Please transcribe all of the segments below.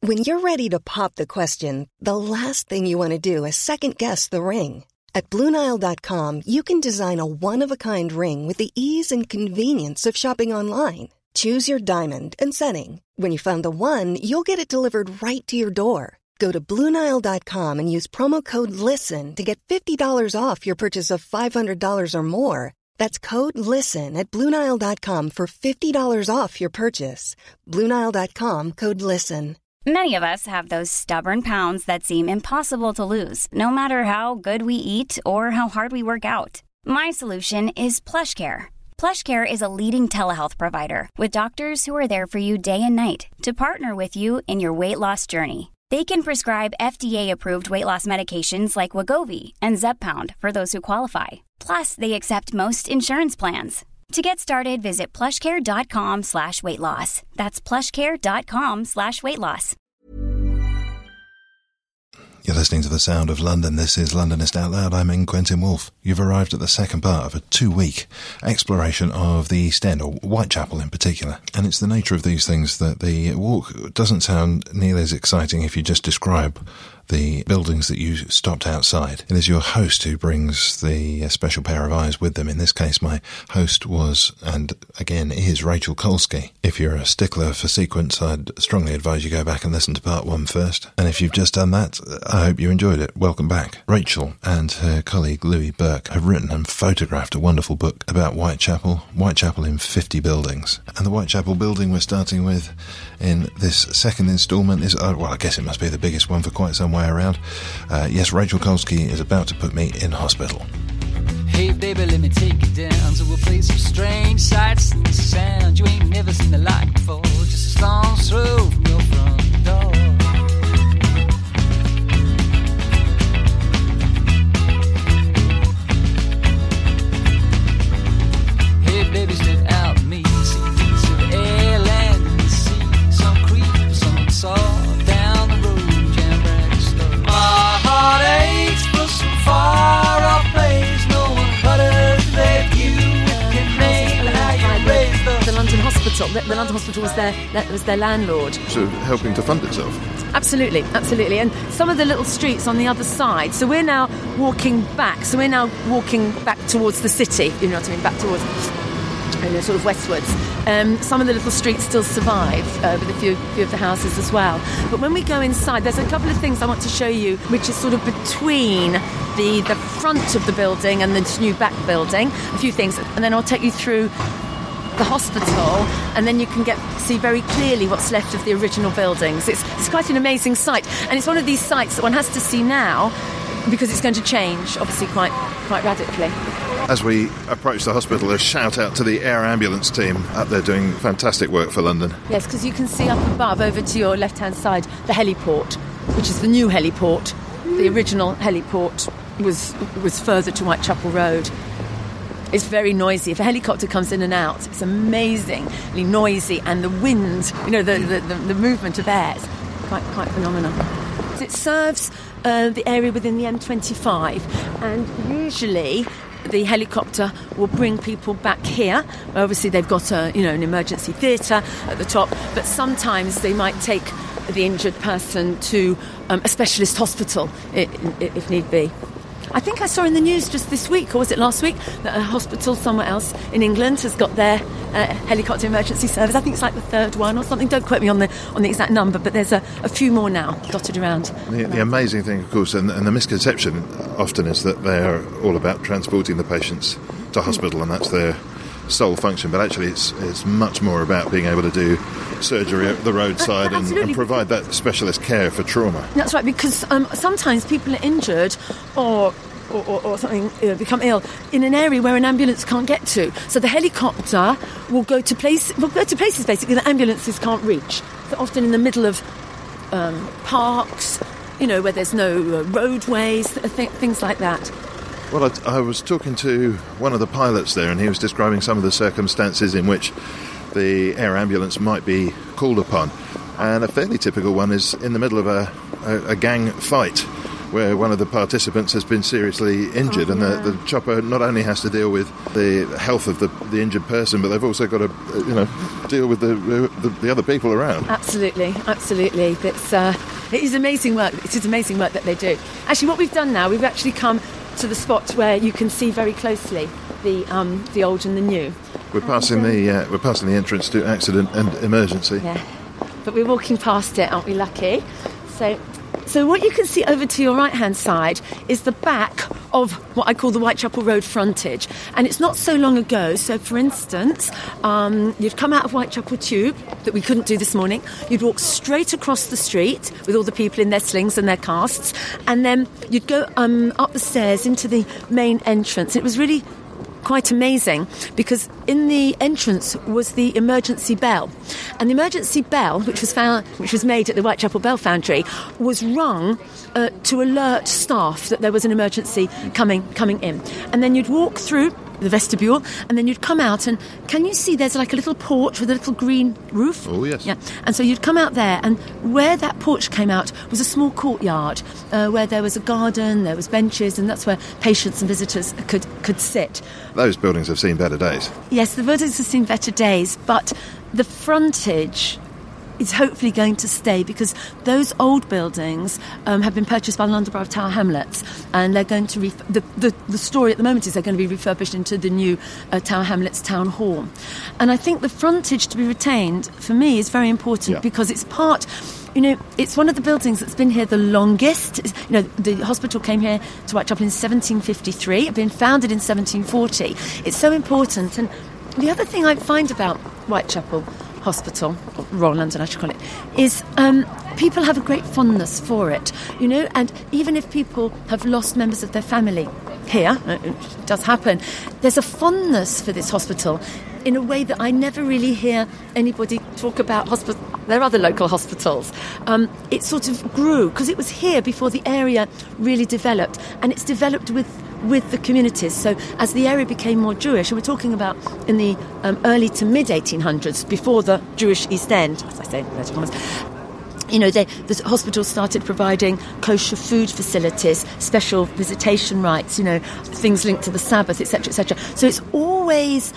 When you're ready to pop the question, the last thing you want to do is second-guess the ring. At BlueNile.com, you can design a one-of-a-kind ring with the ease and convenience of shopping online. Choose your diamond and setting. When you find the one, you'll get it delivered right to your door. Go to BlueNile.com and use promo code LISTEN to get $50 off your purchase of $500 or more. That's code LISTEN at BlueNile.com for $50 off your purchase. BlueNile.com, code LISTEN. Many of us have those stubborn pounds that seem impossible to lose, no matter how good we eat or how hard we work out. My solution is PlushCare. PlushCare is a leading telehealth provider with doctors who are there for you day and night to partner with you in your weight loss journey. They can prescribe FDA-approved weight loss medications like Wegovy and Zepbound for those who qualify. Plus, they accept most insurance plans. To get started, visit plushcare.com/weightloss. That's plushcare.com/weightloss. You're listening to The Sound of London. This is Londonist Out Loud. I'm in Quentin Woolf. You've arrived at the second part of a 2-week exploration of the East End, or Whitechapel in particular. And it's the nature of these things that the walk doesn't sound nearly as exciting if you just describe the buildings that you stopped outside. It is your host who brings the special pair of eyes with them. In this case, my host was, and again is, Rachel Kolsky. If you're a stickler for sequence, I'd strongly advise you go back and listen to part 1 first. And if you've just done that, I hope you enjoyed it. Welcome back. Rachel and her colleague Louis Burke have written and photographed a wonderful book about Whitechapel, Whitechapel in 50 buildings. And the Whitechapel building we're starting with in this second instalment is, well, I guess it must be the biggest one for quite some way around. Yes, Rachel Kolsky is about to put me in hospital. Hey baby, let me take you down to a place of strange sights and sounds. You ain't never seen the like before, just a stone's throw from your front door. Hey baby, stood out to me, see a piece of air, land and sea, some creep, some saw down the road. My heart aches for some far-off place. No one but us that you can name how you raised us. The London Hospital. The London Hospital was their landlord. So helping to fund itself. Absolutely, absolutely. And some of the little streets on the other side. So we're now walking back. So we're now walking back towards the city. You know what I mean? Back towards, sort of westwards. Some of the little streets still survive with a few of the houses as well. But when we go inside, there's a couple of things I want to show you, which is sort of between the front of the building and this new back building. A few things, and then I'll take you through the hospital, and then you can see very clearly what's left of the original buildings. It's quite an amazing site, and it's one of these sites that one has to see now because it's going to change, obviously, quite radically. As we approach the hospital, a shout out to the air ambulance team up there doing fantastic work for London. Yes, because you can see up above, over to your left-hand side, the heliport, which is the new heliport. The original heliport was further to Whitechapel Road. It's very noisy. If a helicopter comes in and out, it's amazingly noisy, and the wind, the movement of air is quite phenomenal. It serves the area within the M25, and usually the helicopter will bring people back here. Obviously, they've got an emergency theatre at the top, but sometimes they might take the injured person to a specialist hospital if need be. I think I saw in the news just this week, or was it last week, that a hospital somewhere else in England has got their helicopter emergency service. I think it's like the third one or something. Don't quote me on the exact number, but there's a few more now dotted around. The amazing thing, of course, and the misconception often is that they're all about transporting the patients to hospital, and that's their sole function. But actually, it's much more about being able to do surgery at the roadside and provide that specialist care for trauma. That's right, because sometimes people are injured or something, become ill in an area where an ambulance can't get to. So the helicopter will go to places basically that ambulances can't reach. So often in the middle of parks, where there's no roadways, things like that. Well, I was talking to one of the pilots there, and he was describing some of the circumstances in which the air ambulance might be called upon. And a fairly typical one is in the middle of a gang fight, where one of the participants has been seriously injured, and the chopper not only has to deal with the health of the injured person, but they've also got to deal with the other people around. Absolutely. It is amazing work. It is amazing work that they do. Actually, what we've done now, we've actually come to the spot where you can see very closely the old and the new. We're passing the entrance to accident and emergency. Yeah, but we're walking past it, aren't we lucky? So what you can see over to your right-hand side is the back of what I call the Whitechapel Road frontage. And it's not so long ago. So, for instance, you'd come out of Whitechapel Tube, that we couldn't do this morning. You'd walk straight across the street with all the people in their slings and their casts. And then you'd go up the stairs into the main entrance. It was really quite amazing, because in the entrance was the emergency bell, and the emergency bell, which was made at the Whitechapel Bell Foundry, was rung to alert staff that there was an emergency coming in. And then you'd walk through the vestibule, and then you'd come out, and can you see there's like a little porch with a little green roof? Oh, yes. Yeah. And so you'd come out there, and where that porch came out was a small courtyard where there was a garden, there was benches, and that's where patients and visitors could sit. Those buildings have seen better days. Yes, the buildings have seen better days, but the frontage is hopefully going to stay, because those old buildings have been purchased by the London Borough of Tower Hamlets, and they're going to the story at the moment is they're going to be refurbished into the new Tower Hamlets Town Hall. And I think the frontage to be retained, for me, is very important, because it's part... it's one of the buildings that's been here the longest. The hospital came here to Whitechapel in 1753. It had been founded in 1740. It's so important. And the other thing I find about Whitechapel Hospital, or Royal London I should call it, is people have a great fondness for it, and even if people have lost members of their family here, it does happen, there's a fondness for this hospital in a way that I never really hear anybody talk about there are other local hospitals. It sort of grew, because it was here before the area really developed, and it's developed with the communities. So as the area became more Jewish, and we're talking about in the early to mid-1800s, before the Jewish East End, as I say, the hospital started providing kosher food facilities, special visitation rights, things linked to the Sabbath, etc., etc. So it's always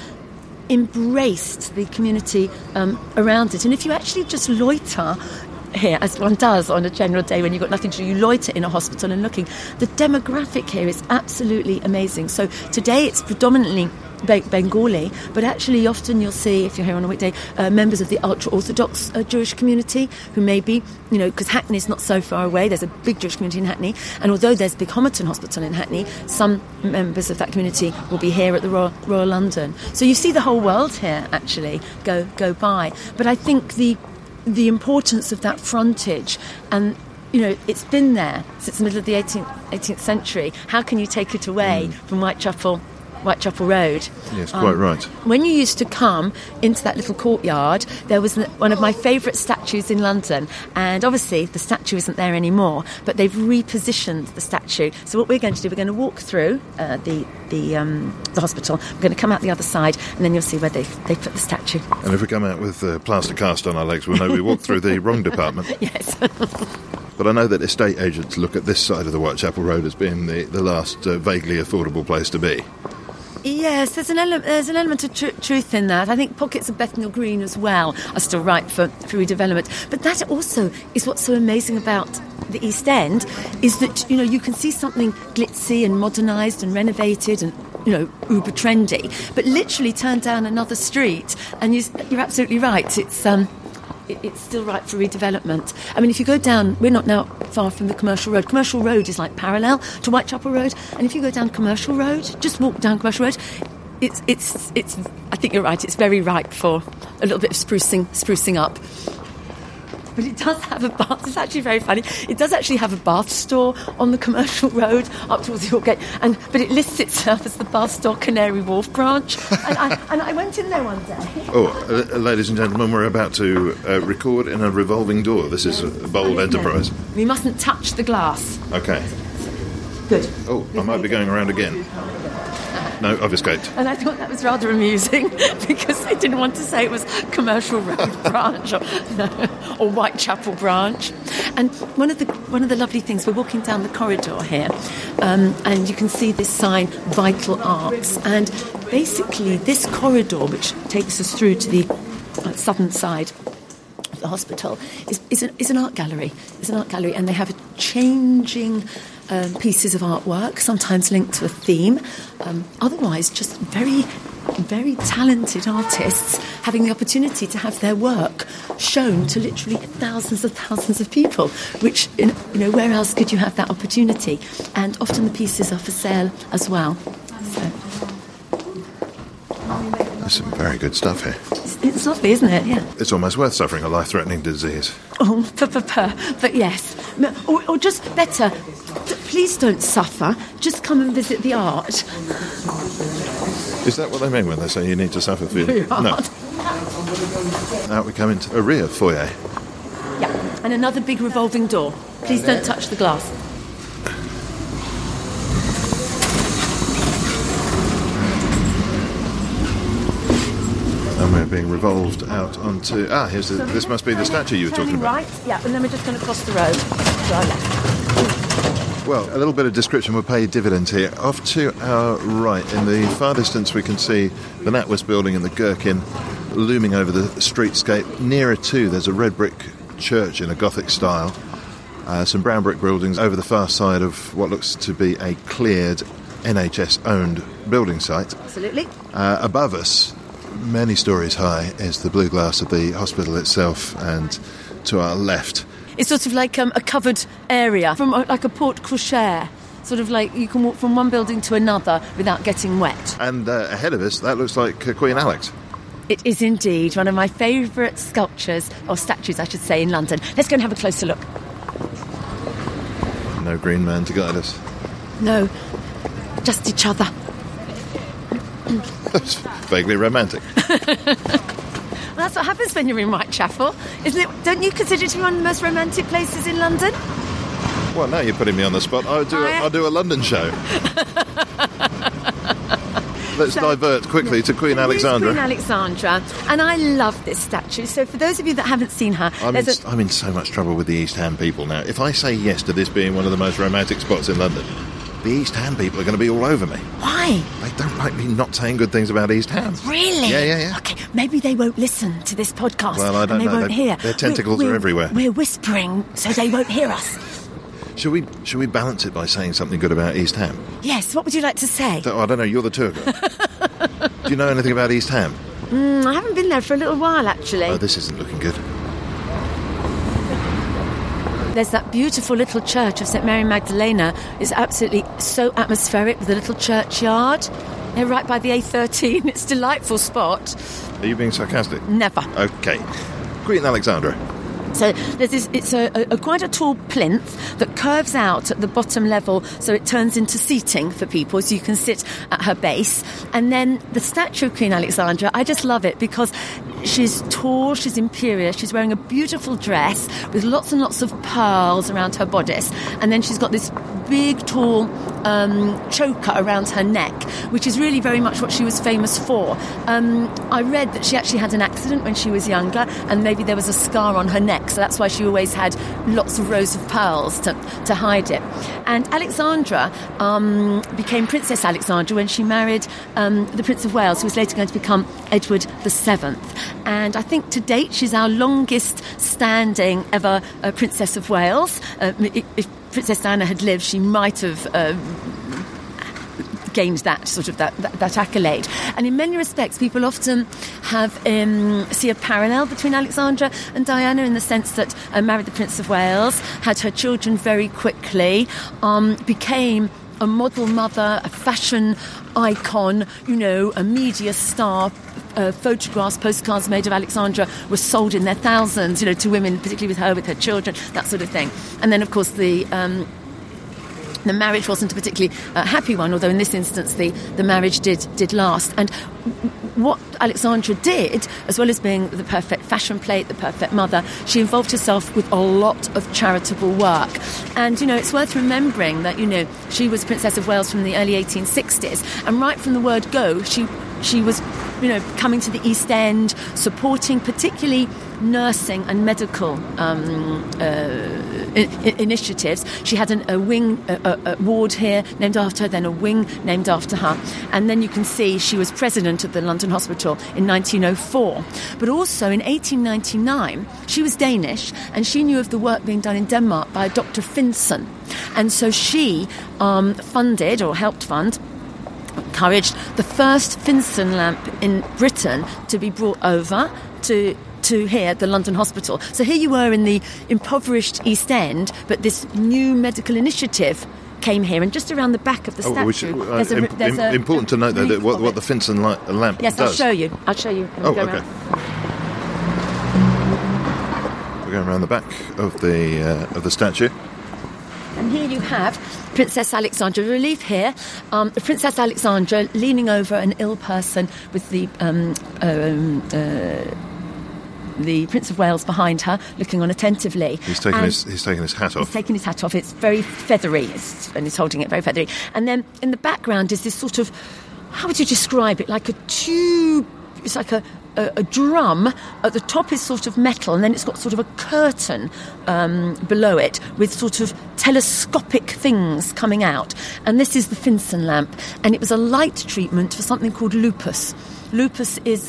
embraced the community around it. And if you actually just loiter here, as one does on a general day when you've got nothing to do, you loiter in a hospital and looking, the demographic here is absolutely amazing. So today it's predominantly Bengali, but actually often you'll see, if you're here on a weekday, members of the ultra-Orthodox Jewish community who may be, because Hackney's not so far away, there's a big Jewish community in Hackney, and although there's Big Homerton Hospital in Hackney, some members of that community will be here at the Royal London. So you see the whole world here actually go by. But I think the importance of that frontage, and it's been there since the middle of the 18th century. How can you take it away from Whitechapel Road? Yes, quite right. When you used to come into that little courtyard, there was one of my favourite statues in London, and obviously the statue isn't there anymore, but they've repositioned the statue. So what we're going to do, we're going to walk through the hospital, we're going to come out the other side, and then you'll see where they put the statue. And if we come out with plaster cast on our legs, we'll know we walked through the wrong department. Yes. But I know that estate agents look at this side of the Whitechapel Road as being the last vaguely affordable place to be. Yes, there's an element of truth in that. I think pockets of Bethnal Green as well are still ripe for redevelopment. But that also is what's so amazing about the East End, is that, you can see something glitzy and modernised and renovated and, uber trendy, but literally turn down another street and you're absolutely right. It's still ripe for redevelopment. I mean, if you go down, we're not now far from the Commercial Road. Commercial Road is like parallel to Whitechapel Road, and if you go down Commercial Road, just walk down Commercial Road, it's I think you're right, it's very ripe for a little bit of sprucing up. But it does have a bath. It's actually very funny. It does actually have a bath store on the Commercial Road up towards the York Gate, but it lists itself as the bath store Canary Wharf branch. and I went in there one day. Oh, ladies and gentlemen, we're about to record in a revolving door. This is a bold enterprise. We mustn't touch the glass. Okay. Good. Oh, I might be going around again. no, I've escaped. And I thought that was rather amusing because they didn't want to say it was Commercial Road branch or Whitechapel branch. And one of the lovely things, we're walking down the corridor here, and you can see this sign, Vital Arts. And basically this corridor, which takes us through to the southern side of the hospital, is an art gallery. It's an art gallery, and they have changing pieces of artwork, sometimes linked to a theme. Otherwise, just very, very talented artists having the opportunity to have their work shown to literally thousands of people, which, where else could you have that opportunity? And often the pieces are for sale as well. So. There's some very good stuff here. It's lovely, isn't it? Yeah. It's almost worth suffering a life-threatening disease. Oh, but yes. Or just better, please don't suffer. Just come and visit the art. Is that what they mean when they say you need to suffer for your... No. Out we come into a rear foyer. Yeah, and another big revolving door. Please don't touch the glass. And we're being revolved out onto... this must be the statue you were talking about. Right, yeah, and then we're just going to cross the road to our left. Well, a little bit of description will pay dividends here. Off to our right, in the far distance, we can see the NatWest building and the Gherkin looming over the streetscape. Nearer to, there's a red brick church in a Gothic style. Some brown brick buildings over the far side of what looks to be a cleared NHS-owned building site. Absolutely. Above us, many stories high, is the blue glass of the hospital itself, and to our left... It's sort of like a covered area, from like a porte cochere. Sort of like you can walk from one building to another without getting wet. And ahead of us, that looks like Queen Alex. It is indeed one of my favourite sculptures, or statues I should say, in London. Let's go and have a closer look. No green man to guide us. No, just each other. That's vaguely romantic. Well, that's what happens when you're in Whitechapel, isn't it? Don't you consider it to be one of the most romantic places in London? Well, now you're putting me on the spot. I'll do a London show. Let's divert quickly to Queen Alexandra. Queen Alexandra, and I love this statue. So for those of you that haven't seen her... I'm in so much trouble with the East Ham people now. If I say yes to this being one of the most romantic spots in London, the East Ham people are going to be all over me. Why? They don't like me not saying good things about East Ham. Really? Yeah. Okay, maybe they won't listen to this podcast. Well, I don't know. They won't hear. Their tentacles are everywhere. We're whispering so they won't hear us. Should we balance it by saying something good about East Ham? Yes, what would you like to say? I don't know, you're the tour guide. Do you know anything about East Ham? I haven't been there for a little while, actually. Oh, this isn't looking good. There's that beautiful little church of St Mary Magdalena. It's absolutely so atmospheric with a little churchyard. They're right by the A13. It's a delightful spot. Are you being sarcastic? Never. Okay. Queen Alexandra. So there's this. It's a quite a tall plinth that curves out at the bottom level, so it turns into seating for people, so you can sit at her base. And then the statue of Queen Alexandra, I just love it because she's tall, she's imperious, she's wearing a beautiful dress with lots and lots of pearls around her bodice, and then she's got this big, tall choker around her neck, which is really very much what she was famous for. I read that she actually had an accident when she was younger, and maybe there was a scar on her neck, so that's why she always had lots of rows of pearls to hide it. And Alexandra became Princess Alexandra when she married the Prince of Wales, who was later going to become Edward VII. And I think to date she's our longest standing ever Princess of Wales. If Princess Diana had lived, she might have gained that accolade. And in many respects, people often see a parallel between Alexandra and Diana in the sense that married the Prince of Wales, had her children very quickly, became a model mother, a fashion icon, a media star. Photographs, postcards made of Alexandra were sold in their thousands, to women, particularly with her children, that sort of thing. And then, of course, the The marriage wasn't a particularly happy one, although in this instance the marriage did last. And what Alexandra did, as well as being the perfect fashion plate, the perfect mother, she involved herself with a lot of charitable work. And, it's worth remembering that, she was Princess of Wales from the early 1860s, and right from the word go, she was, coming to the East End, supporting particularly nursing and medical initiatives. She had a ward here named after her, then a wing named after her. And then you can see she was president of the London Hospital in 1904. But also in 1899, she was Danish, and she knew of the work being done in Denmark by Dr. Finsen. And so she funded, or helped fund, encouraged the first Finsen lamp in Britain to be brought over to here at the London Hospital. So here you were in the impoverished East End, but this new medical initiative came here, and just around the back of the statue there's important to note though that what the Finsen lamp does. I'll show you. Okay. We're going around the back of the statue. And here you have Princess Alexandra. Relief here, Princess Alexandra leaning over an ill person with the Prince of Wales behind her, looking on attentively. He's taken his hat off. He's taken his hat off. It's very feathery, and he's holding it very feathery. And then in the background is this sort of, how would you describe it? Like a tube. It's like a drum. At the top is sort of metal, and then it's got sort of a curtain below it with sort of telescopic things coming out. And this is the Finsen lamp, and it was a light treatment for something called lupus. Lupus is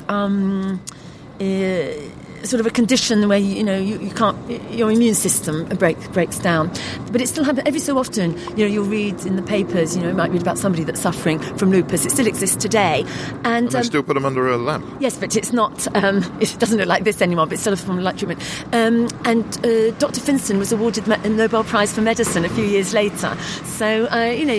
sort of a condition where you can't, your immune system breaks down, but it still happens every so often. You'll read in the papers, you might read about somebody that's suffering from lupus. It still exists today, and they still put them under a lamp. Yes, but it's not. It doesn't look like this anymore. But it's still a form of light treatment. And Dr. Finsen was awarded a Nobel Prize for Medicine a few years later. So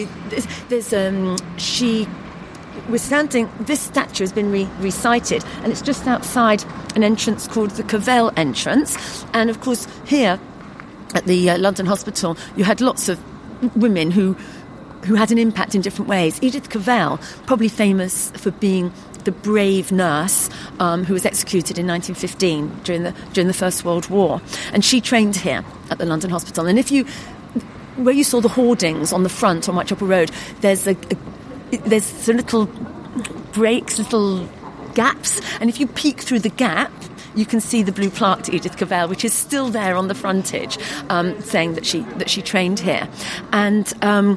she was standing. This statue has been recited, and it's just outside an entrance called the Cavell entrance. And of course, here at the London Hospital, you had lots of women who had an impact in different ways. Edith Cavell, probably famous for being the brave nurse who was executed in 1915 during the First World War, and she trained here at the London Hospital. And where you saw the hoardings on the front on Whitechapel Road, there's some little breaks, little gaps, and if you peek through the gap, you can see the blue plaque to Edith Cavell, which is still there on the frontage, saying that she trained here. And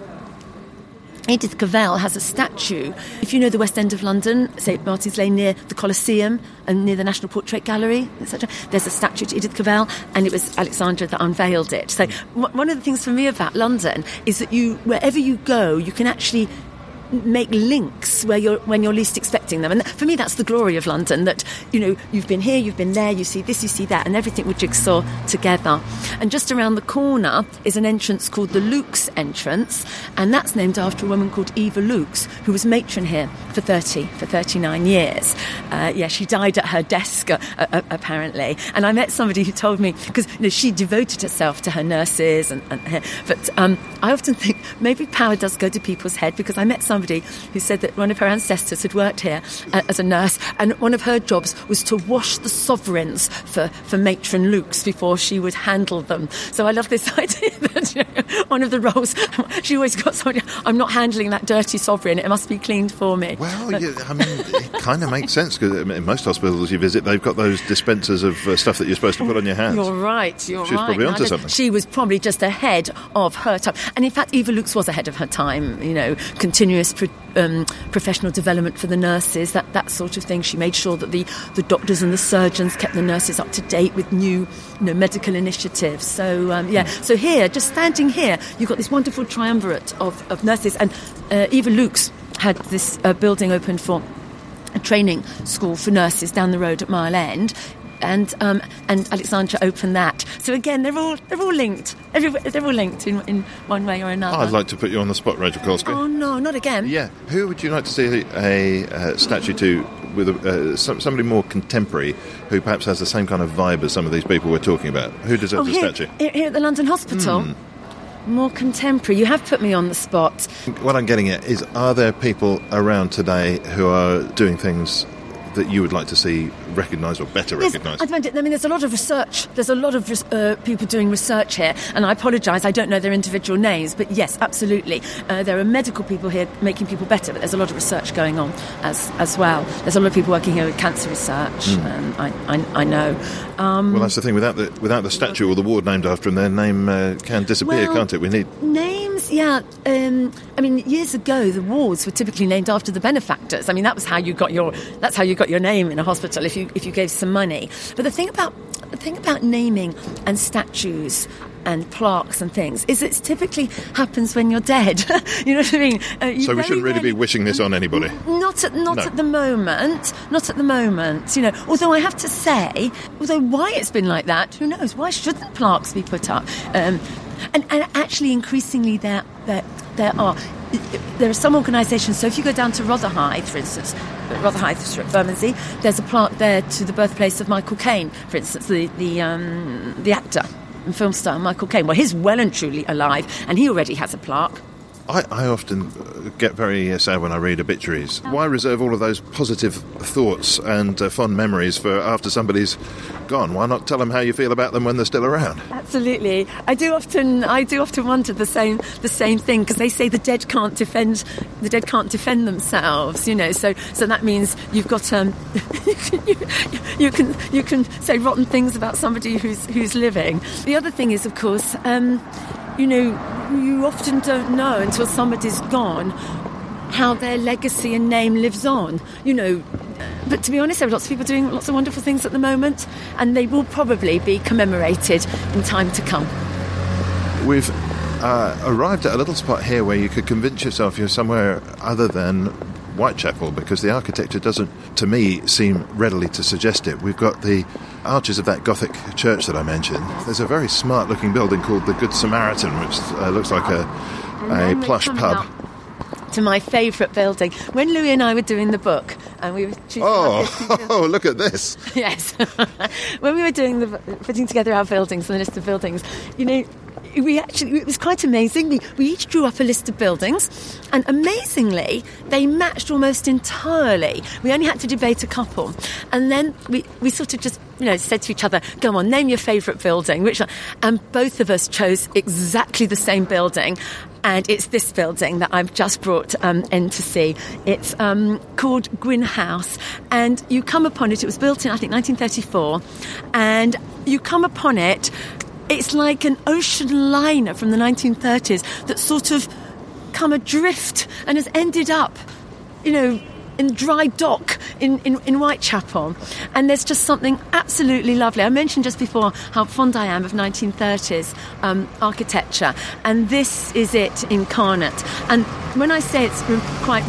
Edith Cavell has a statue. If you know the West End of London, St Martin's Lane, near the Colosseum and near the National Portrait Gallery, etc., there's a statue to Edith Cavell, and it was Alexandra that unveiled it. So one of the things for me about London is that wherever you go, you can actually make links when you're least expecting them. And for me, that's the glory of London, that, you've been here, you've been there, you see this, you see that, and everything would jigsaw together. And just around the corner is an entrance called the Lukes entrance, and that's named after a woman called Eva Lukes, who was matron here for 39 years. She died at her desk, apparently. And I met somebody who told me, because she devoted herself to her nurses, but I often think maybe power does go to people's head, because I met somebody who said that one of her ancestors had worked here as a nurse, and one of her jobs was to wash the sovereigns for matron Lukes before she would handle them. So I love this idea that one of the roles, she always got somebody, I'm not handling that dirty sovereign, it must be cleaned for me. Well, it kind of makes sense, because in most hospitals you visit, they've got those dispensers of stuff that you're supposed to put on your hands. You're right. She was probably onto something. She was probably just ahead of her time. And in fact, Eva Lukes was ahead of her time, continuous professional development for the nurses, that sort of thing. She made sure that the doctors and the surgeons kept the nurses up to date with new medical initiatives. So so here, just standing here, you've got this wonderful triumvirate of nurses, and Eva Lukes had this building open for a training school for nurses down the road at Mile End. And Alexandra opened that. So again, they're all linked. They're all linked in one way or another. I'd like to put you on the spot, Rachel Kolsky. Oh no, not again. Yeah, who would you like to see a statue to with somebody more contemporary, who perhaps has the same kind of vibe as some of these people we're talking about? Who deserves a statue? Here at the London Hospital. More contemporary. You have put me on the spot. What I'm getting at is, are there people around today who are doing things that you would like to see recognised or better recognised? I mean, there's a lot of research. There's a lot of people doing research here, and I apologise, I don't know their individual names, but yes, absolutely. There are medical people here making people better, but there's a lot of research going on as well. There's a lot of people working here with cancer research, I know. Well, that's the thing. Without the statue or the ward named after them, their name can disappear, can't it? We need names. Yeah. I mean, years ago, the wards were typically named after the benefactors. I mean, that's how you got your name in a hospital if you gave some money. But the thing about naming and statues and plaques and things is it typically happens when you're dead. You know what I mean? So we shouldn't really be wishing this on anybody. Not at the moment. Not at the moment. You know, although I have to say, why it's been like that, who knows? Why shouldn't plaques be put up? And actually, increasingly, there are some organisations. So if you go down to Rotherhithe, for instance, Bermondsey, there's a plaque there to the birthplace of Michael Caine, for instance, the actor and film star Michael Caine. Well, he's well and truly alive, and he already has a plaque. I often get very sad when I read obituaries. Why reserve all of those positive thoughts and fond memories for after somebody's gone? Why not tell them how you feel about them when they're still around? Absolutely. I do often wonder the same thing, because they say the dead can't defend themselves. You know, so that means you've got you can say rotten things about somebody who's living. The other thing is, of course, you know, you often don't know until somebody's gone how their legacy and name lives on, you know. But to be honest, there are lots of people doing lots of wonderful things at the moment, and they will probably be commemorated in time to come. We've arrived at a little spot here where you could convince yourself you're somewhere other than Whitechapel, because the architecture doesn't, to me, seem readily to suggest it. We've got the arches of that Gothic church that I mentioned. There's a very smart-looking building called the Good Samaritan, which looks like a plush pub. To my favourite building. When Louis and I were doing the book, and we were choosing look at this. Yes. When we were putting together our buildings, the list of buildings, you know, it was quite amazing. We each drew up a list of buildings, and amazingly, they matched almost entirely. We only had to debate a couple. And then we sort of just, you know, said to each other, go on, name your favourite building. Which one? And both of us chose exactly the same building. And it's this building that I've just brought in to see. It's called Gwyn House, and you come upon it. It was built in, I think, 1934, and you come upon it. It's like an ocean liner from the 1930s that's sort of come adrift and has ended up, you know, in dry dock in Whitechapel. And there's just something absolutely lovely. I mentioned just before how fond I am of 1930s architecture, and this is it incarnate. And when I say it's quite...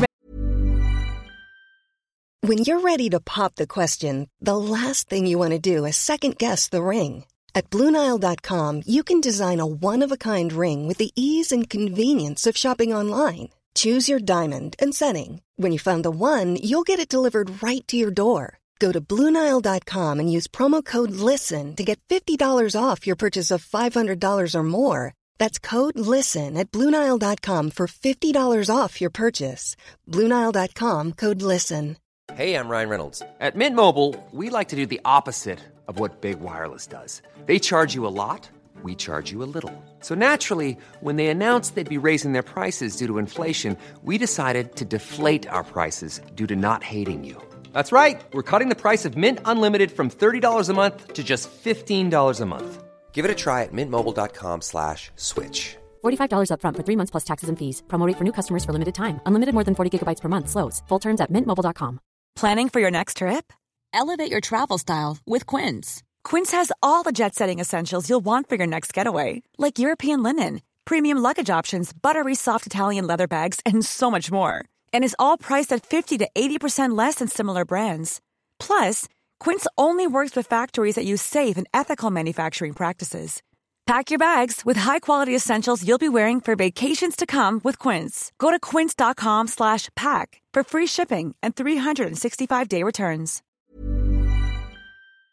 When you're ready to pop the question, the last thing you want to do is second-guess the ring. At BlueNile.com, you can design a one-of-a-kind ring with the ease and convenience of shopping online. Choose your diamond and setting. When you find the one, you'll get it delivered right to your door. Go to BlueNile.com and use promo code LISTEN to get $50 off your purchase of $500 or more. That's code LISTEN at BlueNile.com for $50 off your purchase. BlueNile.com, code LISTEN. Hey, I'm Ryan Reynolds. At Mint Mobile, we like to do the opposite of what Big Wireless does. They charge you a lot, we charge you a little. So naturally, when they announced they'd be raising their prices due to inflation, we decided to deflate our prices due to not hating you. That's right. We're cutting the price of Mint Unlimited from $30 a month to just $15 a month. Give it a try at mintmobile.com/switch. $45 up front for 3 months plus taxes and fees. Promo rate for new customers for limited time. Unlimited more than 40 gigabytes per month. Slows full terms at mintmobile.com. Planning for your next trip? Elevate your travel style with Quince. Quince has all the jet-setting essentials you'll want for your next getaway, like European linen, premium luggage options, buttery soft Italian leather bags, and so much more. And is all priced at 50 to 80% less than similar brands. Plus, Quince only works with factories that use safe and ethical manufacturing practices. Pack your bags with high-quality essentials you'll be wearing for vacations to come with Quince. Go to quince.com/pack for free shipping and 365-day returns.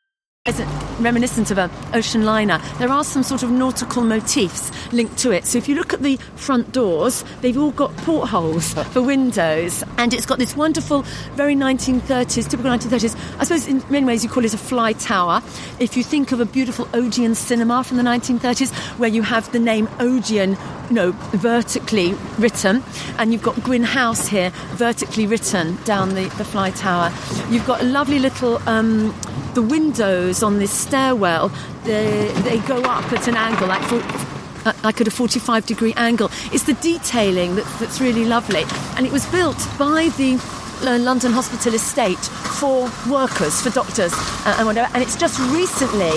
isn't reminiscent of an ocean liner. There are some sort of nautical motifs linked to it. So if you look at the front doors, they've all got portholes for windows, and it's got this wonderful, very 1930s, typical 1930s. I suppose in many ways you call it a fly tower. If you think of a beautiful Odeon cinema from the 1930s, where you have the name Odeon, vertically written, and you've got Gwyn House here, vertically written down the fly tower. You've got a lovely little the windows on this stairwell, they go up at an angle, like at a 45-degree angle. It's the detailing that's really lovely. And it was built by the London Hospital estate for workers, for doctors and whatever. And it's just recently...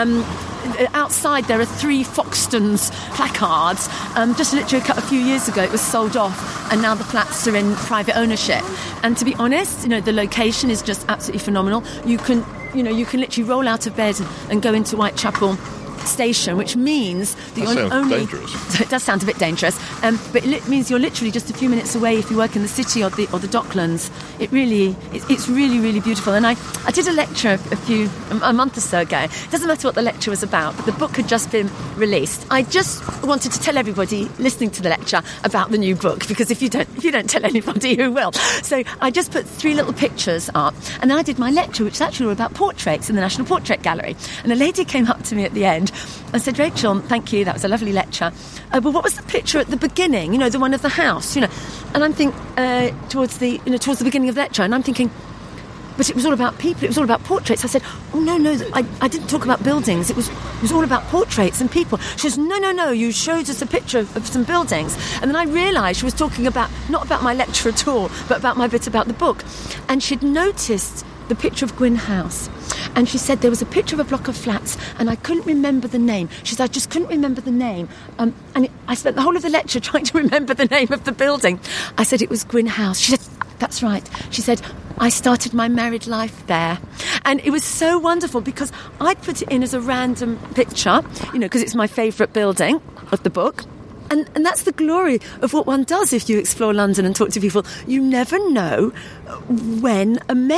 outside there are 3 Foxtons placards. Just literally a few years ago it was sold off, and now the flats are in private ownership. And to be honest, the location is just absolutely phenomenal. You can literally roll out of bed and go into Whitechapel Station, which means that you're only dangerous. It does sound a bit dangerous, but it means you're literally just a few minutes away if you work in the city or the Docklands. It's really, really beautiful. And I did a lecture a month or so ago. It doesn't matter what the lecture was about, but the book had just been released. I just wanted to tell everybody listening to the lecture about the new book, because if you don't tell anybody, who will? So I just put 3 little pictures up, and then I did my lecture, which is actually all about portraits in the National Portrait Gallery. And a lady came up to me at the end and said, "Rachel, thank you, that was a lovely lecture. But what was the picture at the beginning? The one of the house, And I'm thinking towards the beginning of the lecture, and I'm thinking, but it was all about people. It was all about portraits. I said, "Oh no, I didn't talk about buildings. It was all about portraits and people." She says, "No, you showed us a picture of some buildings." And then I realised she was talking not about my lecture at all, but about my bit about the book. And she'd noticed the picture of Gwyn House. And she said there was a picture of a block of flats, and I couldn't remember the name. She said, "I just couldn't remember the name." I spent the whole of the lecture trying to remember the name of the building. I said it was Gwyn House. She said, "That's right." She said, "I started my married life there." And it was so wonderful, because I'd put it in as a random picture, because it's my favourite building of the book. And that's the glory of what one does if you explore London and talk to people. You never know when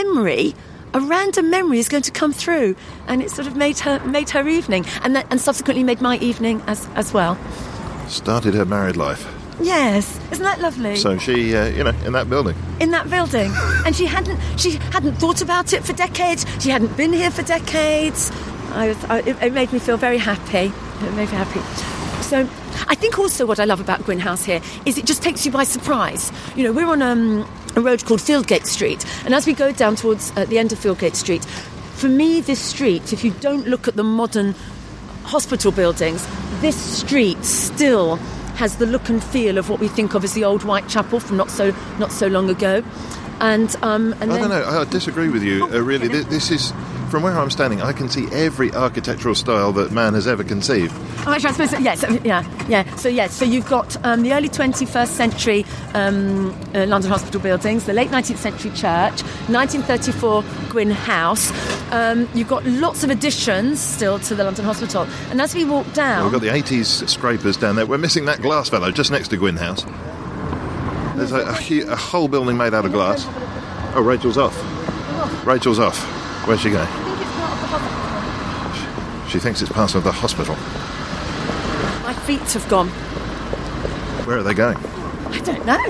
a random memory is going to come through, and it sort of made her evening, and subsequently made my evening as well. Started her married life. Yes, isn't that lovely? So she, in that building. In that building, and she hadn't thought about it for decades. She hadn't been here for decades. It made me feel very happy. It made me happy. So I think also what I love about Gwyn House here is it just takes you by surprise. We're on a road called Fieldgate Street, and as we go down towards the end of Fieldgate Street, for me this street, if you don't look at the modern hospital buildings, this street still has the look and feel of what we think of as the old Whitechapel from not so long ago. And I don't know, I disagree with you. Really, this is, from where I'm standing, I can see every architectural style that man has ever conceived. Oh, actually, I suppose so, yes, yeah. So you've got the early 21st century London hospital buildings, the late 19th century church, 1934 Gwyn House. You've got lots of additions still to the London hospital. And as we walk down... We've got the 80s scrapers down there. We're missing that glass fellow just next to Gwyn House. There's a whole building made out of glass. Oh, Rachel's off. Where's she going? I think it's part of the hospital. She thinks it's part of the hospital. My feet have gone. Where are they going? I don't know.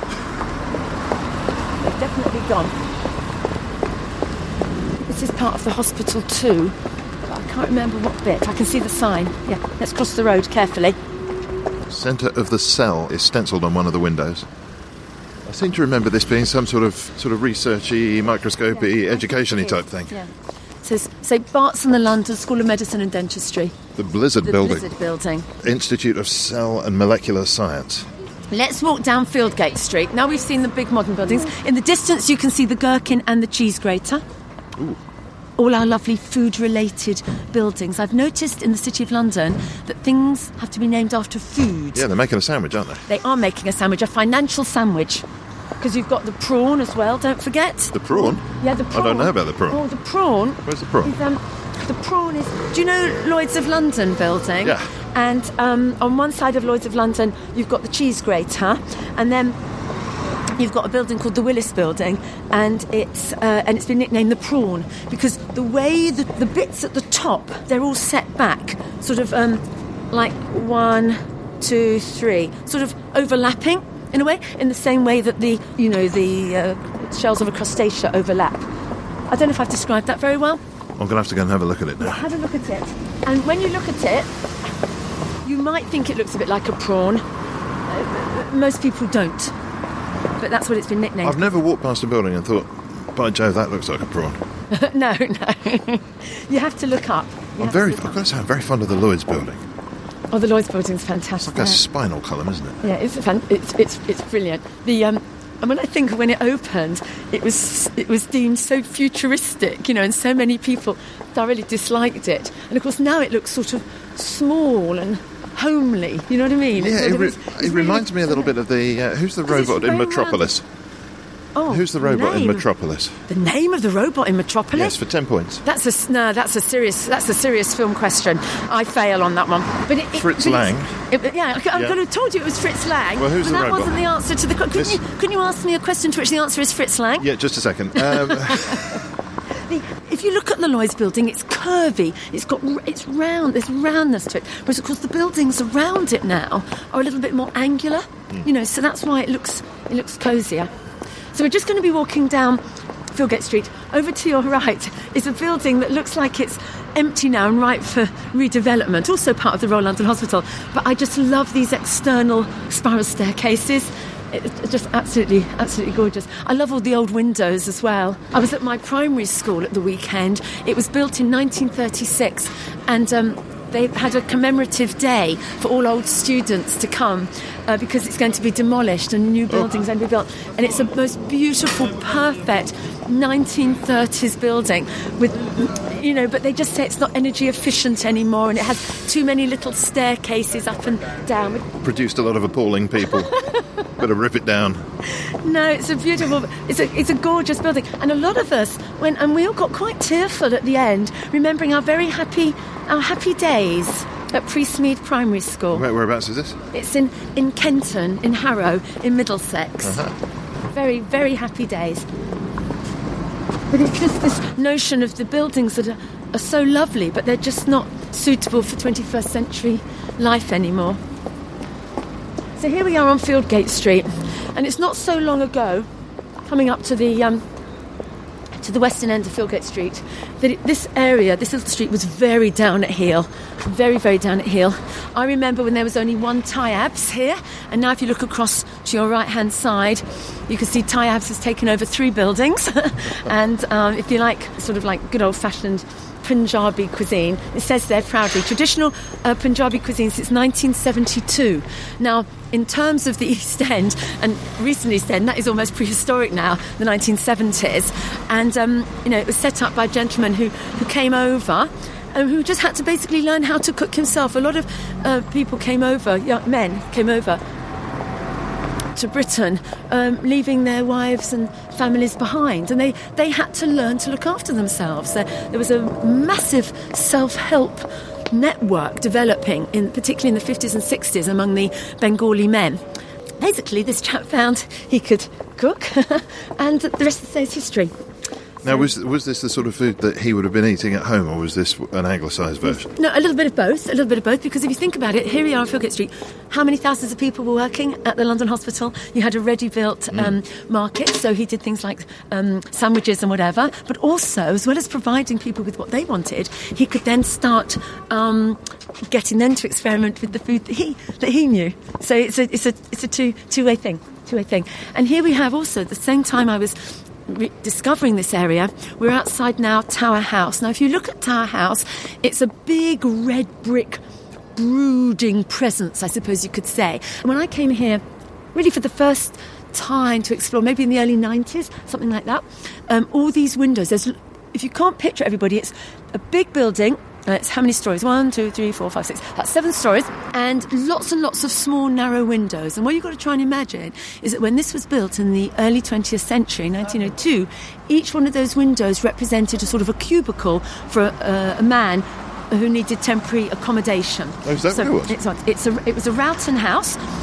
They've definitely gone. This is part of the hospital too, but I can't remember what bit. I can see the sign. Yeah, let's cross the road carefully. Centre of the cell is stencilled on one of the windows. I seem to remember this being some sort of researchy, microscopy, education-y type thing. Yeah. It says St Bart's and the London School of Medicine and Dentistry. The Blizzard Building. Blizzard Building. Institute of Cell and Molecular Science. Let's walk down Fieldgate Street. Now we've seen the big modern buildings. In the distance you can see the Gherkin and the Cheese Grater. Ooh. All our lovely food-related buildings. I've noticed in the City of London that things have to be named after food. Yeah, they're making a sandwich, aren't they? They are making a sandwich, a financial sandwich. Because you've got the prawn as well, don't forget. The prawn? Yeah, the prawn. I don't know about the prawn. Oh, the prawn. Where's the prawn? The prawn is... Do you know Lloyd's of London building? Yeah. And on one side of Lloyd's of London, you've got the Cheese Grater, and then you've got a building called the Willis Building, and it's been nicknamed the Prawn because the way the bits at the top, they're all set back, sort of like 1, 2, 3, sort of overlapping in a way, in the same way that the shells of a crustacea overlap. I don't know if I've described that very well. I'm going to have to go and have a look at it now. Yeah, have a look at it. And when you look at it, you might think it looks a bit like a prawn. Most people don't. But that's what it's been nicknamed. I've never walked past a building and thought, by Jove, that looks like a prawn. No. You have to look up. I've got to say, I'm very fond of the Lloyd's building. Oh, the Lloyd's building's fantastic. It's like a spinal column, isn't it? Yeah, it's brilliant. And when I think of when it opened, it was deemed so futuristic, and so many people thoroughly disliked it. And of course now it looks sort of small and homely. You know what I mean? Yeah, it reminds me a little bit of the who's the robot in Metropolis? Oh, who's the robot in Metropolis? The name of the robot in Metropolis? Yes, for 10 points. That's a serious film question. I fail on that one. But Fritz Lang. I could have told you it was Fritz Lang. Well, who's the robot? That wasn't the answer to the question. Couldn't you ask me a question to which the answer is Fritz Lang? Yeah, just a second. If you look at the Lloyd's building, it's curvy. It's round. There's roundness to it. Whereas, of course, the buildings around it now are a little bit more angular. So that's why it looks cosier. So we're just going to be walking down Filgate Street. Over to your right is a building that looks like it's empty now and ripe for redevelopment, also part of the Royal London Hospital. But I just love these external spiral staircases. It's just absolutely gorgeous. I love all the old windows as well. I was at my primary school at the weekend. It was built in 1936, and they had a commemorative day for all old students to come because it's going to be demolished and new buildings going to be built. And it's a most beautiful, perfect 1930s building with, but they just say it's not energy efficient anymore, and it has too many little staircases up and down. Produced a lot of appalling people. Better rip it down. No, it's a beautiful, it's a gorgeous building. And a lot of us went, and we all got quite tearful at the end, remembering our happy days at Priestmead Primary School. Whereabouts is this? It's in Kenton, in Harrow, in Middlesex. Very, very happy days. But it's just this notion of the buildings that are so lovely, but they're just not suitable for 21st century life anymore. So here we are on Fieldgate Street, and it's not so long ago, coming up to the western end of Fieldgate Street, that this little street was very down at heel, very, very down at heel. I remember when there was only one Tyabs here, and now if you look across to your right-hand side, you can see Tyabs has taken over 3 buildings, and if you like, sort of like good old-fashioned Punjabi cuisine. It says there proudly, traditional Punjabi cuisine since 1972. Now, in terms of the East End, and recent East End, that is almost prehistoric now, the 1970s. And, it was set up by a gentleman who came over, who just had to basically learn how to cook himself. A lot of people came over, young men came over to Britain, leaving their wives and families behind, and they had to learn to look after themselves. There was a massive self-help network developing, particularly in the 50s and 60s, among the Bengali men. Basically, this chap found he could cook, and the rest of the day is history. Now, was this the sort of food that he would have been eating at home, or was this an anglicised version? No, a little bit of both, because if you think about it, here we are on Filgate Street. How many thousands of people were working at the London Hospital? You had a ready-built market, so he did things like sandwiches and whatever, but also, as well as providing people with what they wanted, he could then start getting them to experiment with the food that he knew. So it's a two-way thing. And here we have also, at the same time I was discovering this area, we're outside now Tower House. Now, if you look at Tower House, it's a big red brick brooding presence, I suppose you could say. And when I came here, really for the first time to explore, maybe in the early 90s, something like that, all these windows, if you can't picture everybody, it's a big building. It's how many stories? 1, 2, 3, 4, 5, 6. That's 7 stories, and lots of small, narrow windows. And what you've got to try and imagine is that when this was built in the early 20th century, 1902, each one of those windows represented a sort of a cubicle for a man who needed temporary accommodation. Oh, is that what it was? It was a Rowton house,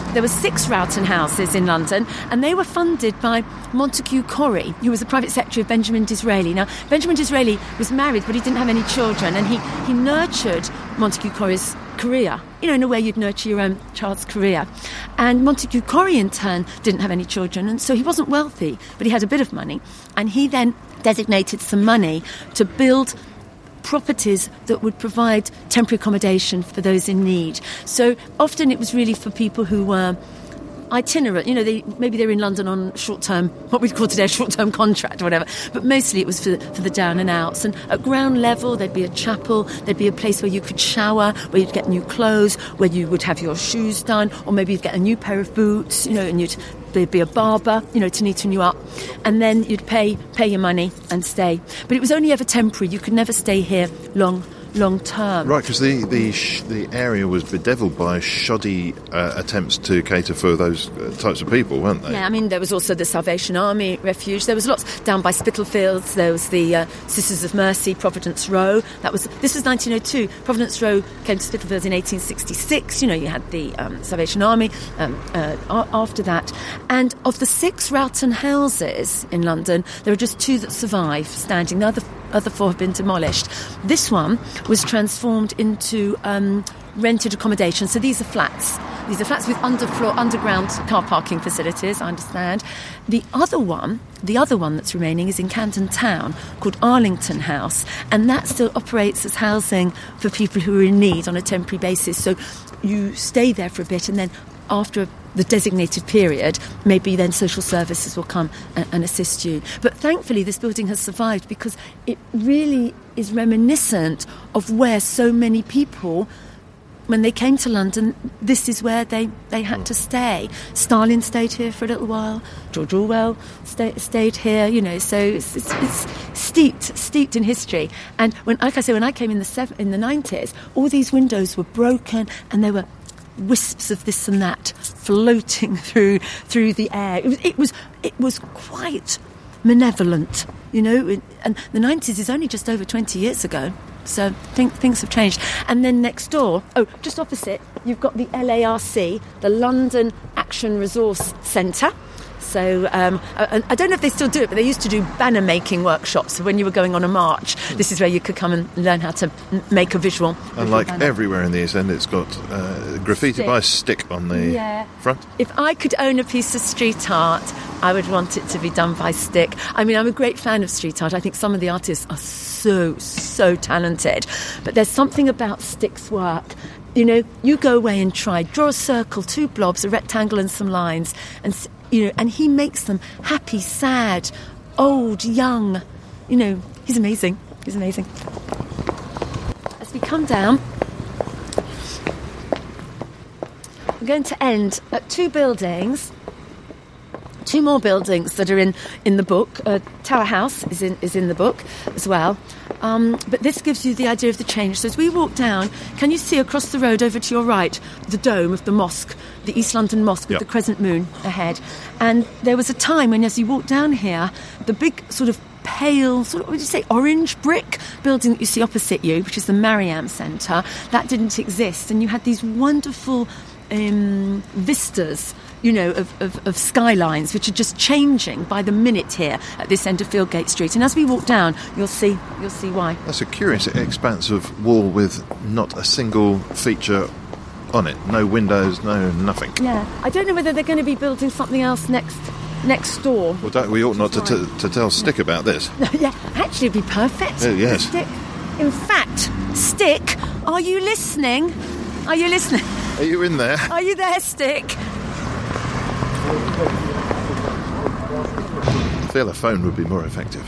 there were 6 Rowton houses in London, and they were funded by Montague Corrie, who was the private secretary of Benjamin Disraeli. Now, Benjamin Disraeli was married, but he didn't have any children, and he nurtured Montague Corrie's career, in a way you'd nurture your own child's career. And Montague Corrie, in turn, didn't have any children, and so he wasn't wealthy, but he had a bit of money. And he then designated some money to build properties that would provide temporary accommodation for those in need. So often it was really for people who were itinerant, maybe they're in London on short-term, what we'd call today a short-term contract or whatever, but mostly it was for the down and outs. And at ground level there'd be a chapel, there'd be a place where you could shower, where you'd get new clothes, where you would have your shoes done, or maybe you'd get a new pair of boots, and there'd be a barber, to neaten you up, and then you'd pay your money and stay. But it was only ever temporary. You could never stay here long term. Right, because the area was bedeviled by shoddy attempts to cater for those types of people, weren't they? Yeah, I mean, there was also the Salvation Army refuge. There was lots down by Spitalfields. There was the Sisters of Mercy, Providence Row. This was 1902. Providence Row came to Spitalfields in 1866. You had the Salvation Army after that. And of the 6 Rowton houses in London, there are just 2 that survive standing. The other 4 have been demolished. This one was transformed into rented accommodation. So these are flats. These are flats with underground car parking facilities, I understand. The other one that's remaining is in Camden Town, called Arlington House, and that still operates as housing for people who are in need on a temporary basis. So you stay there for a bit, and then after the designated period, maybe then social services will come and assist you. But thankfully this building has survived, because it really is reminiscent of where so many people, when they came to London, this is where they had to stay. Stalin stayed here for a little while. George Orwell stayed here, so it's steeped in history. And when I came in the 90s, all these windows were broken, and there were wisps of this and that floating through the air. It was quite malevolent, and the 90s is only just over 20 years ago. So things have changed. And then next door, just opposite, you've got the LARC, the London Action Resource Centre. So I don't know if they still do it, but they used to do banner making workshops. So when you were going on a march, this is where you could come and learn how to make a visual. And like banner. Everywhere in the East End, it's got graffiti by stick on the front. If I could own a piece of street art, I would want it to be done by stick. I mean, I'm a great fan of street art. I think some of the artists are so talented. But there's something about stick's work. You go away and draw a circle, 2 blobs, a rectangle and some lines, and he makes them happy, sad, old, young. He's amazing. As we come down, we're going to end at 2 buildings. 2 more buildings that are in the book. Tower House is in the book as well. But this gives you the idea of the change. So as we walk down, can you see across the road over to your right the dome of the mosque, the East London Mosque with the crescent moon ahead? And there was a time when, as you walk down here, the big sort of pale, orange brick building that you see opposite you, which is the Mariam Centre, that didn't exist. And you had these wonderful vistas, of skylines, which are just changing by the minute here at this end of Fieldgate Street. And as we walk down, you'll see why. That's a curious expanse of wall with not a single feature on it. No windows, no nothing. Yeah, I don't know whether they're going to be building something else next door. Well, we ought not to tell Stick about this. Yeah, actually it'd be perfect. Oh, yes. Stick. In fact, Stick, are you listening? Are you listening? Are you in there? Are you there, Stick? I feel a phone would be more effective.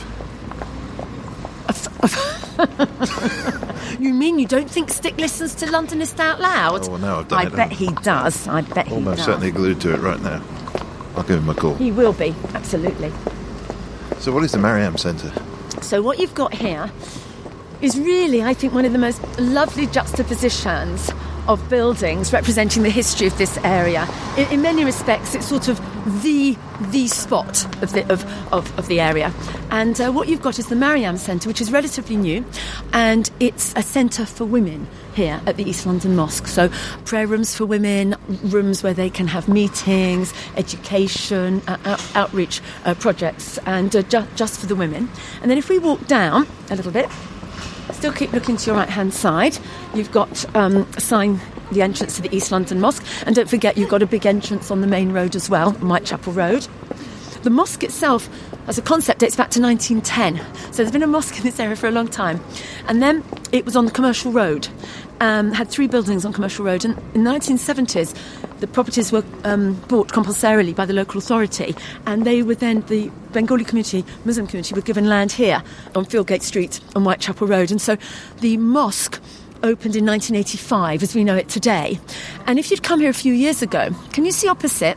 You mean you don't think Stick listens to Londonist Out Loud? Oh, well, no, I've done it. I bet he does. Almost certainly glued to it right now. I'll give him a call. He will be, absolutely. So what is the Mariam Centre? So what you've got here is really, I think, one of the most lovely juxtapositions of buildings representing the history of this area. In many respects, it's sort of the spot of the area. And what you've got is the Mariam Centre, which is relatively new, and it's a centre for women here at the East London Mosque. So prayer rooms for women, rooms where they can have meetings, education, outreach projects, and just for the women. And then if we walk down a little bit, still keep looking to your right-hand side, you've got a sign, the entrance to the East London Mosque. And don't forget, you've got a big entrance on the main road as well, Whitechapel Road. The mosque itself, as a concept, dates back to 1910. So there's been a mosque in this area for a long time. And then it was on Commercial Road, had 3 buildings on Commercial Road. And in the 1970s, the properties were bought compulsorily by the local authority. And they were then, the Bengali community, Muslim community, were given land here on Fieldgate Street and Whitechapel Road. And so the mosque opened in 1985, as we know it today. And if you'd come here a few years ago, can you see opposite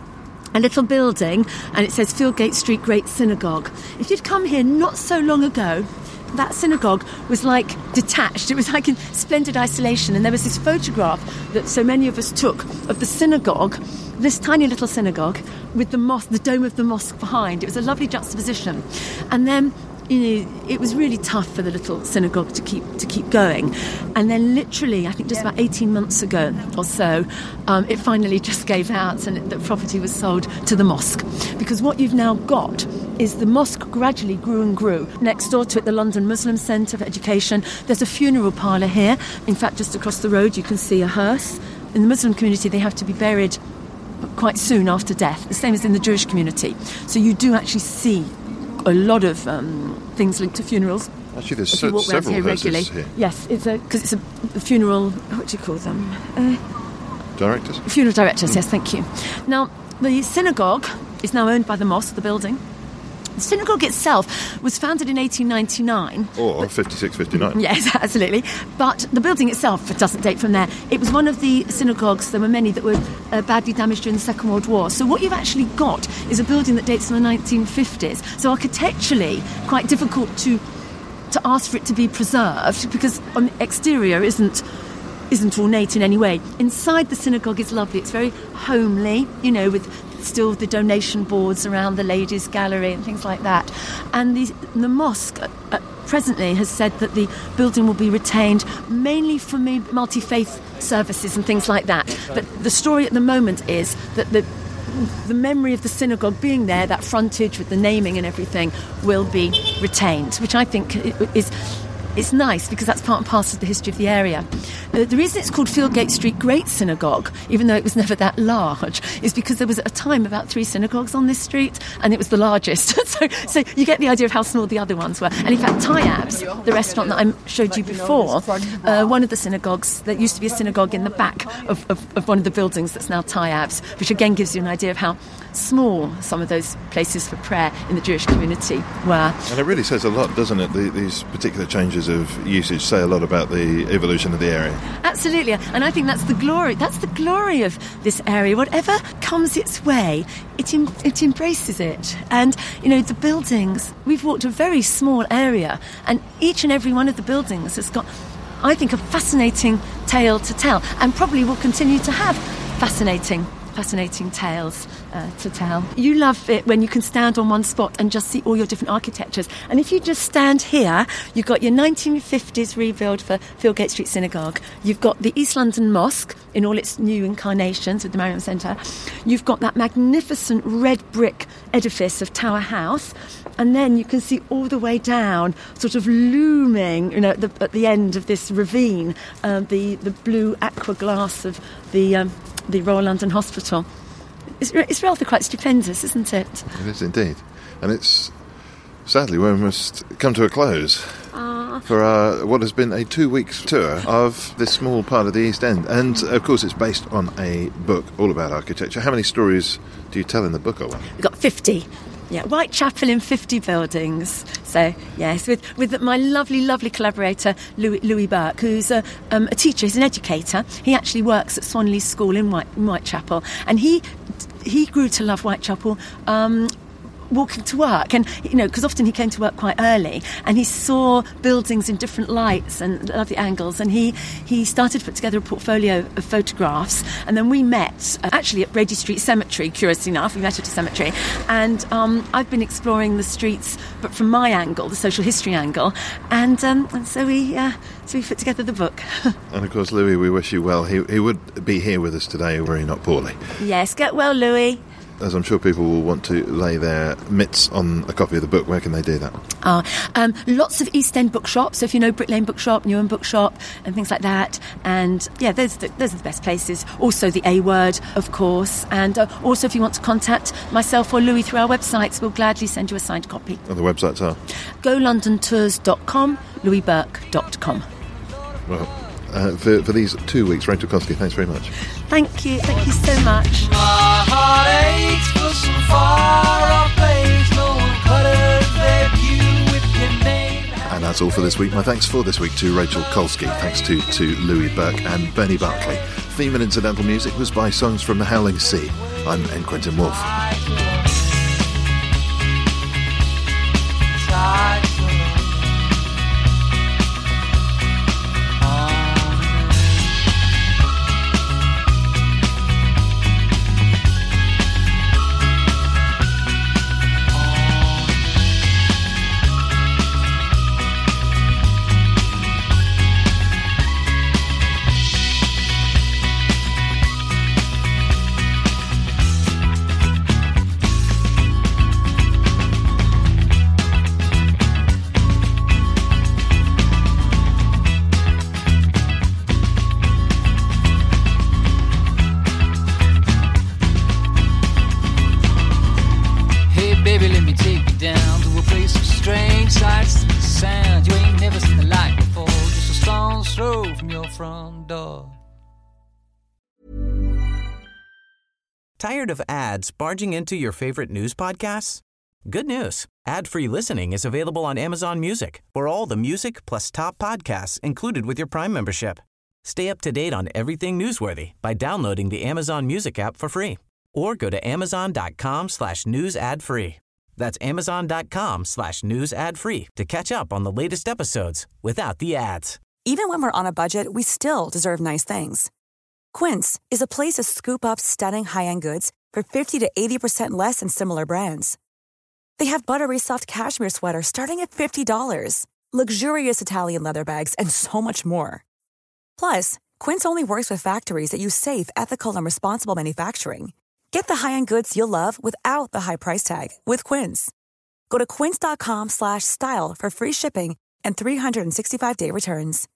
a little building, and it says Fieldgate Street Great Synagogue? If you'd come here not so long ago, that synagogue was like detached. It was like in splendid isolation, and there was this photograph that so many of us took of the synagogue, this tiny little synagogue, with the mosque, the dome of the mosque behind. It was a lovely juxtaposition. And then, you know, it was really tough for the little synagogue to keep going. And then literally, I think just about 18 months ago or so, it finally just gave out, and the property was sold to the mosque. Because what you've now got is the mosque gradually grew and grew. Next door to it, the London Muslim Centre for Education. There's a funeral parlour here. In fact, just across the road, you can see a hearse. In the Muslim community, they have to be buried quite soon after death, the same as in the Jewish community. So you do actually see a lot of things linked to funerals. Actually, there's several hearses here. Yes, because it's a funeral. What do you call them? Directors? Funeral directors. Yes, thank you. Now, the synagogue is now owned by the mosque, the building. The synagogue itself was founded in 1899. Or 56-59. Yes, absolutely. But the building itself doesn't date from there. It was one of the synagogues, there were many that were badly damaged during the Second World War. So what you've actually got is a building that dates from the 1950s. So architecturally, quite difficult to ask for it to be preserved, because on the exterior isn't ornate in any way. Inside the synagogue is lovely. It's very homely, you know, with still the donation boards around the ladies' gallery and things like that. And the mosque presently has said that the building will be retained mainly for multi-faith services and things like that. But the story at the moment is that the memory of the synagogue being there, that frontage with the naming and everything, will be retained, which I think it's nice, because that's part and parcel of the history of the area. The reason it's called Fieldgate Street Great Synagogue, even though it was never that large, is because there was at a time about 3 synagogues on this street, and it was the largest. so you get the idea of how small the other ones were. And in fact, Tayyab's, the restaurant that I showed you before, one of the synagogues, there used to be a synagogue in the back of one of the buildings that's now Tayyab's, which again gives you an idea of how small some of those places for prayer in the Jewish community were. And it really says a lot, doesn't it? These particular changes of usage say a lot about the evolution of the area. Absolutely, and I think that's the glory of this area. Whatever comes its way, it embraces it. And you know, the buildings, we've walked a very small area, and each and every one of the buildings has got, I think, a fascinating tale to tell, and probably will continue to have fascinating tales to tell. You love it when you can stand on one spot and just see all your different architectures. And if you just stand here, you've got your 1950s rebuild for Fieldgate Street Synagogue. You've got the East London Mosque in all its new incarnations with the Mariam Centre. You've got that magnificent red brick edifice of Tower House. And then you can see all the way down, sort of looming, you know, at the end of this ravine, the blue aqua glass of the Royal London Hospital. It's rather quite stupendous, isn't it? It is indeed. And it's, sadly, we must come to a close for what has been a 2-week tour of this small part of the East End. And, of course, it's based on a book all about architecture. How many stories do you tell in the book, Owen? We've got 50. Yeah, Whitechapel in 50 buildings. So, yes, with my lovely collaborator, Louis Burke, who's a teacher, he's an educator. He actually works at Swanley School in Whitechapel. And he grew to love Whitechapel walking to work, and because often he came to work quite early, and he saw buildings in different lights and lovely angles, and he started to put together a portfolio of photographs. And then we met actually at Brady Street Cemetery. Curiously enough, we met at a cemetery, and I've been exploring the streets, but from my angle, the social history angle, and so we put together the book. And of course, Louis, we wish you well. He would be here with us today were he not poorly. Yes, get well, Louis. As I'm sure people will want to lay their mitts on a copy of the book, where can they do that? Lots of East End bookshops. So if you know Brick Lane Bookshop, Newham Bookshop, and things like that. And yeah, those are the best places. Also the A Word, of course. And also if you want to contact myself or Louis through our websites, we'll gladly send you a signed copy. And the websites are? GoLondonTours.com, LouisBurke.com. Well, for these 2 weeks, Rachel Koski, thanks very much. Thank you so much. My heart aches for some far-off place. No one cutters their view with your name. And that's all for this week. My thanks for this week to Rachel Kolsky. Thanks to Louis Burke and Bernie Barclay. Theme and incidental music was by Songs from the Howling Sea. I'm N. Quentin Woolf. Tired of ads barging into your favorite news podcasts? Good news. Ad-free listening is available on Amazon Music for all the music plus top podcasts included with your Prime membership. Stay up to date on everything newsworthy by downloading the Amazon Music app for free or go to amazon.com/news ad free. That's amazon.com/news ad free to catch up on the latest episodes without the ads. Even when we're on a budget, we still deserve nice things. Quince is a place to scoop up stunning high-end goods for 50 to 80% less than similar brands. They have buttery soft cashmere sweaters starting at $50, luxurious Italian leather bags, and so much more. Plus, Quince only works with factories that use safe, ethical, and responsible manufacturing. Get the high-end goods you'll love without the high price tag with Quince. Go to quince.com/style for free shipping and 365-day returns.